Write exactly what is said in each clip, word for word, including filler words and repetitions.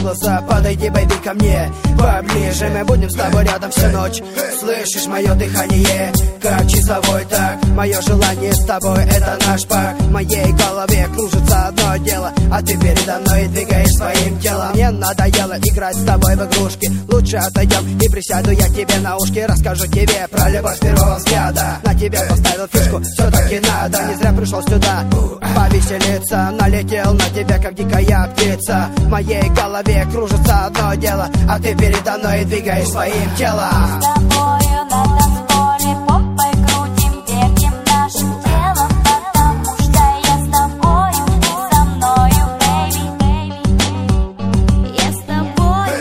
голоса. Подойди, бэйби, ко мне поближе, мы будем с тобой рядом всю ночь. Слышишь мое дыхание, как часовой так. Мое желание с тобой, это наш пак. В моей голове кружится одно дело, а ты передо мной двигаешь своим телом. Мне надоело играть с тобой в игрушки. Лучше отойдем и присяду я тебе на ушки. Расскажу тебе про любовь с первого взгляда. На тебя поставил фишку, все-таки надо. Не зря пришел сюда повеселиться. Налетел на тебя, как дикая птица. В моей голове кружится одно дело, а ты передо мной двигаешь своим телом. С тобою на танцполе попой крутим, вертим нашим телом, потому что я с тобою, ты со мною, бэйби. Я с тобою,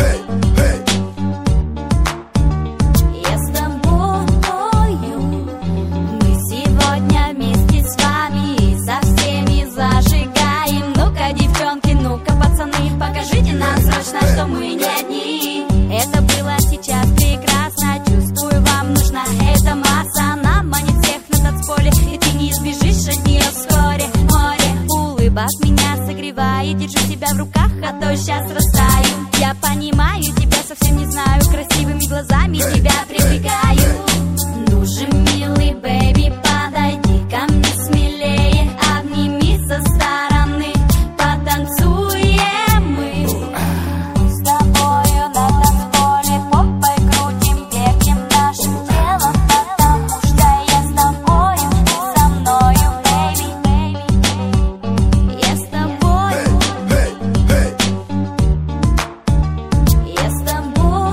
я с тобою. Мы сегодня вместе с вами и со всеми зажигаем. Ну-ка, девчонки, ну-ка, пацаны, покажите нам срочно, что мы не одни. Это было сейчас прекрасно, чувствую, вам нужна эта масса. Нам манит всех на танцполе, и ты не избежишь от нее вскоре. Море улыбок меня согревает, держу тебя в руках, а то сейчас растаю. Я понимаю тебя, совсем не знаю, красивыми глазами тебя привлекаю. Ну же, милый бэйби, подойди ко мне смелее, обними со стороны, потанцуем мы. С тобою на танцполе попой крутим, вертим нашим телом, потому что я с тобою, ты со мною, бэйби. Я с тобою, я с тобою.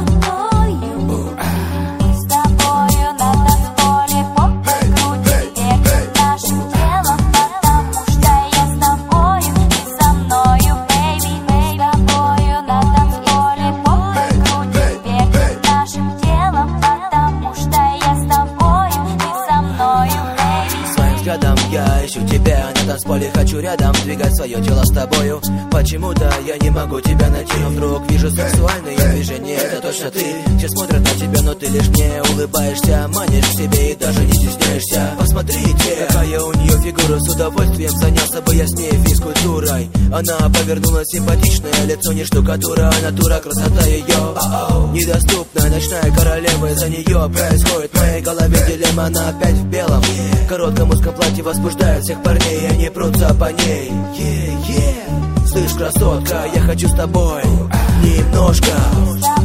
С тобою на танцполе попой крутим, вертим нашим телом, потому что я с тобою, ты со мною, бэйби. С тобою на танцполе попой крутим, вертим нашим телом, потому что я с тобою, ты со мною, бэйби. Своим взглядом я ищу тебя на танцполе, хочу рядом двигать свое тело с тобою. Почему-то я не могу тебя найти, но вдруг вижу сексуальные движения. Это точно ты, все смотрят на тебя, но ты лишь мне улыбаешься, манишь к себе и даже не стесняешься. Посмотрите, какая у нее фигура, с удовольствием занялся бы я с ней физкультурой. Она повернулась, симпатичное лицо, не штукатура, а натура, красота ее недоступная, ночная королева, из-за нее происходит в моей голове дилемма. Она опять в белом, в коротком узком платье возбуждает всех парней, и они прутся по ней. Yeah, yeah. Слышь, красотка, я хочу с тобой немножко.